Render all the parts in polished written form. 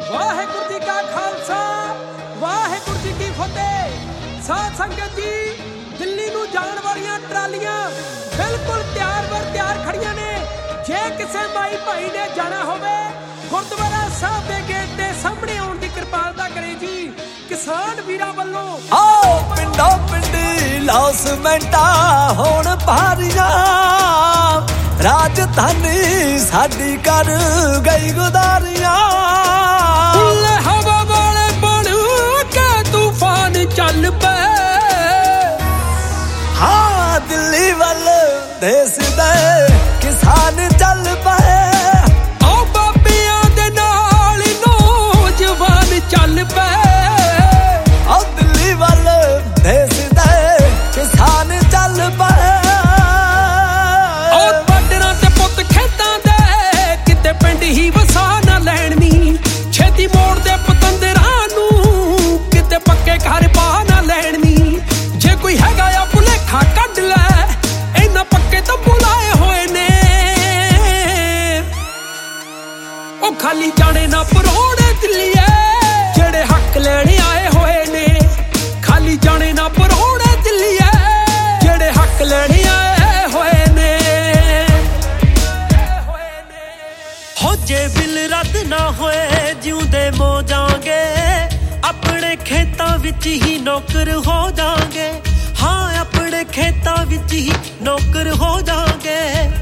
ਵਾਹਿਗੁਰੂ ਜੀ ਕਾ ਖਾਲਸਾ ਵਾਹਿਗੁਰੂ ਜੀ ਕੀ ਫਤਿਹ। ਸਾਧ ਸੰਗਤ ਜੀ, ਦਿੱਲੀ ਨੂੰ ਜਾਣ ਵਾਲੀਆਂ ਟਰਾਲੀਆਂ ਬਿਲਕੁਲ ਤਿਆਰ ਖੜੀਆਂ ਨੇ। ਜੇ ਕਿਸੇ ਮਾਈ ਭਾਈ ਨੇ ਜਾਣਾ ਹੋਵੇ ਗੁਰਦੁਆਰਾ ਸਾਹਿਬ ਦੇ ਗੇਟ ਦੇ ਸਾਹਮਣੇ ਆਉਣ ਦੀ ਕਿਰਪਾਲਤਾ ਕਰੇ ਜੀ ਕਿਸਾਨ ਵੀਰਾਂ ਵੱਲੋਂ। ਆਓ ਪਿੰਡੋਂ ਪਿੰਡੀ ਲੌਸਮੈਂਟਾ ਹੋਣ ਭਾਰੀਆਂ, ਰਾਜਧਾਨੀ ਸਾਡੀ ਕਰ ਗਈ ਗੁਦਾਰੀਆਂ। ਹਵਾ ਵਾਲੇ ਬਣ ਕੇ ਤੂਫਾਨ ਚੱਲ ਪਏ, ਹਾਂ ਦਿੱਲੀ ਵੱਲ ਦੇਸ ਦੇ ਕਿਸਾਨ ਚੱਲ ਪਏ। ਆਓ ਬਾਬਿਆਂ ਦੇ ਨਾਲ ਨੌਜਵਾਨ ਚੱਲ ਪਏ, ਆਓ ਦਿੱਲੀ ਵੱਲ ਦੇਸ ਦੇ ਕਿਸਾਨ ਚੱਲ ਪਏ। ਆਓ ਬਾਰਡਰਾਂ ਤੇ ਪੁੱਤ ਖੇਤਾਂ ਦੇ ਕਿਤੇ ਪਿੰਡ ਹੀ ਵਸਾ ਨਾ ਲੈਣ ਨੀ, ਛੇਤੀ ਮੋੜ ਦੇ ਪਤੰਦਰਾਂ ਨੂੰ ਕਿਤੇ ਪੱਕੇ ਘਰ ਪਾ ਨਾ ਲੈਣ ਨੀ। ਜੇ ਕੋਈ ਹੈਗਾ ਆ ਭੁਲੇਖਾ ਕੱਢ ਲੈ, ਇਹਨਾਂ ਪੱਕੇ ਤਾਂ ਬੁਲਾਏ ਹੋਏ ਨੇ। ਉਹ ਖਾਲੀ ਜਾਣੇ ਨਾ ਪਰੋੜੇ ਦਿੱਲੀਏ, ਜਿਹੜੇ ਹੱਕ ਲੈਣ ਆਏ ਹੋਏ ਨੇ। ਖਾਲੀ ਜਾਣੇ ਨਾ ਪਰੋੜੇ ਦਿੱਲੀਏ, ਜਿਹੜੇ ਹੱਕ ਲੈਣ ਆਏ ਹੋਏ ਨੇ। ਹੋ ਜੇ ਬਿੱਲ ਰੱਦ ਨਾ ਹੋਏ ਜਿਉਂਦੇ ਮੋ ਜਾਾਂਗੇ, ਆਪਣੇ ਖੇਤਾਂ ਵਿੱਚ ਹੀ ਨੌਕਰ ਹੋ ਜਾਾਂਗੇ। ਹਾਂ ਆਪਣੇ ਖੇਤਾਂ ਵਿੱਚ ਹੀ ਨੌਕਰ ਹੋ ਜਾਾਂਗੇ।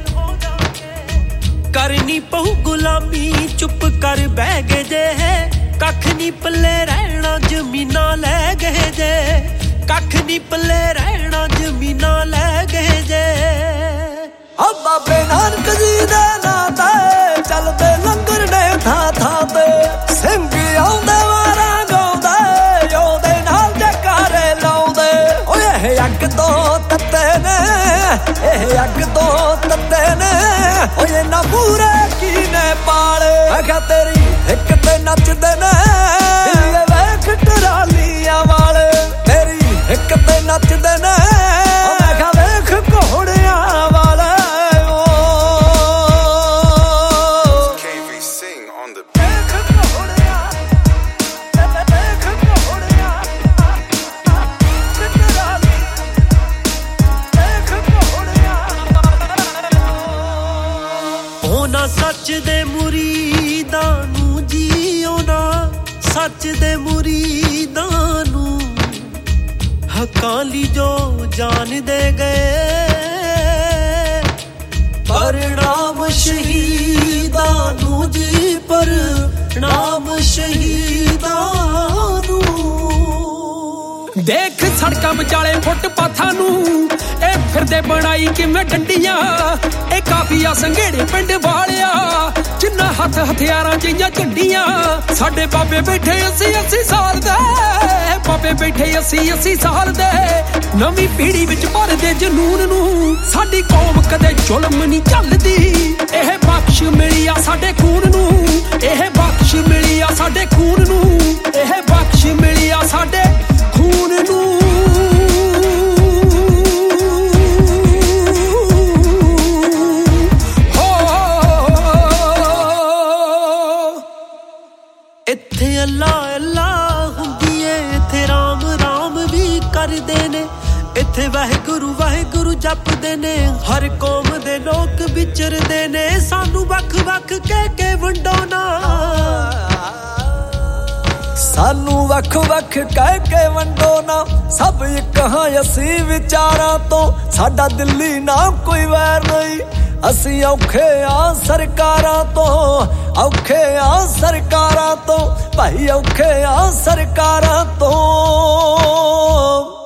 ਕਰਨੀ ਪਊ ਗੁਲਾਮੀ ਚੁੱਪ ਕਰ ਬਹਿ ਗਏ ਜੇ, ਕੱਖ ਨੀ ਪੱਲੇ ਰਹਿਣਾ ਜ਼ਮੀਨਾਂ ਲੈ ਗਏ ਜੇ। ਕੱਖ ਨੀ ਪੱਲੇ ਰਹਿਣਾ ਜ਼ਮੀਨਾਂ ਲੈ ਗਏ ਜੇ। ਆ ਬਾਬੇ ਨਾਨਕ ਜੀ ਦੇ ਨਾਂ ਤੇ ਚੱਲਦੇ ਲੰਗਰ ਨੇ ਥਾਂ ਥਾਂ ਤੇ। ਸਿੰਘ ਆਉਂਦੇ ਵਾਰਾਂ ਗਾਉਂਦੇ, ਉਹਦੇ ਨਾਲ ਜੈਕਾਰੇ ਲਾਉਂਦੇ। ਓਏ ਇਹ ਅੱਗ ਤੋਂ ਤੱਤੇ ਨੇ, ਇਹ ਅੱਗ ਤੋਂ ਤੱਤੇ ਨੇ। ਓਏ ਨਾ ਪੂਰੇ ਕੀ ਨੇ ਪਾਲੇ, ਮੈਂ ਕਿਹਾ ਤੇਰੀ ਇੱਕ ਤੇ ਨੱਚਦੇ ਨੇ ਇਹ ਵੇਖ ਟਰਾਲੀਆਂ ਵਾਲੇ। ਤੇਰੀ ਇੱਕ ਤੇ ਨੱਚਦੇ ਨੇ, ਮੈਂ ਕਿਹਾ ਵੇਖ ਘੋੜਿਆਂ ਵਾਲੇ। ਸੱਚ ਦੇ ਮੁਰੀਦਾਂ ਨੂੰ ਜੀਓ ਨਾ, ਸੱਚ ਦੇ ਮੁਰੀਦਾਂ ਨੂੰ ਹੱਕਾਂ ਲਈ ਜੋ ਜਾਨ ਦੇ ਗਏ। ਪ੍ਰਣਾਮ ਸ਼ਹੀਦਾਂ ਨੂੰ ਜੀ, ਪ੍ਰਣਾਮ ਸ਼ਹੀਦਾਂ ਨੂੰ। ਦੇਖ ਸੜਕਾਂ ਵਿਚਾਲੇ ਫੁੱਟਪਾਥਾਂ ਨੂੰ ਇਹ ਫਿਰਦੇ ਬਣਾਈ ਕਿਵੇਂ ਡੰਡੀਆਂ। ਇਹ ਕਾਫੀਆ ਸੰਘੇੜੇ ਪਿੰਡ ਵਾਲਿਆ, ਜਿੰਨਾ ਹੱਥ ਹਥਿਆਰਾਂ ਜਿਹੀਆਂ ਝੰਡੀਆਂ। ਸਾਡੇ ਬਾਬੇ ਬੈਠੇ 80-80 ਸਾਲ ਦੇ, ਬਾਬੇ ਬੈਠੇ 80-80 ਸਾਲ ਦੇ। ਨਵੀਂ ਪੀੜ੍ਹੀ ਵਿੱਚ ਭਰਦੇ ਜਨੂਨ ਨੂੰ, ਸਾਡੀ ਕੌਮ ਕਦੇ ਜ਼ੁਲਮ ਨਹੀਂ ਝੱਲਦੀ। ਇਹ ਬਖਸ਼ ਮਿਲੀ ਆ ਸਾਡੇ ਖੂਨ ਨੂੰ, ਇਹ ਬਖਸ਼ ਮਿਲੀ ਆ ਸਾਡੇ ਖੂਨ ਨੂੰ, ਇਹ ਬਖਸ਼ ਮਿਲੀ ਆ ਸਾਡੇ ਖੂਨ ਨੂੰ। ਇੱਥੇ ਅੱਲਾ ਅੱਲਾ ਹੁੰਦੀ ਏ, ਇੱਥੇ ਰਾਮ ਰਾਮ ਵੀ ਕਰਦੇ ਨੇ। ਇੱਥੇ ਵਾਹਿਗੁਰੂ ਵਾਹਿਗੁਰੂ ਜਪਦੇ ਨੇ, ਹਰ ਕੌਮ ਦੇ ਲੋਕ ਵਿਚਰਦੇ ਨੇ। ਸਾਨੂੰ ਵੱਖ ਵੱਖ ਕਹਿ ਕੇ ਵੰਡੋ ਨਾ, ਸਾਨੂੰ ਵੱਖ ਵੱਖ ਕਹਿ ਕੇ ਵੰਡੋ ਨਾ। ਸਭ ਇੱਕ ਹਾਂ ਅਸੀਂ ਵਿਚਾਰਾਂ ਤੋਂ, ਸਾਡਾ ਦਿੱਲੀ ਨਾ ਕੋਈ ਵੈਰ ਨਹੀਂ। ਅਸੀਂ ਔਖੇ ਆ ਸਰਕਾਰਾਂ ਤੋਂ, ਔਖੇ ਆ ਸਰਕਾਰਾਂ ਤੋਂ ਭਾਈ, ਔਖੇ ਆ ਸਰਕਾਰਾਂ ਤੋਂ।